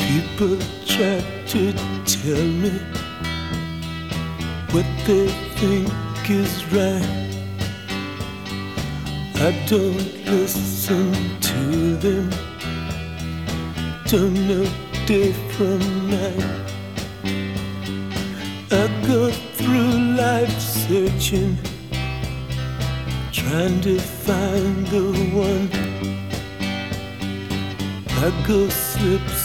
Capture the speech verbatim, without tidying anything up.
People try to tell me what they think is right. I don't listen to them. Don't know day from night. I go through life searching, trying to find the one. I go slip,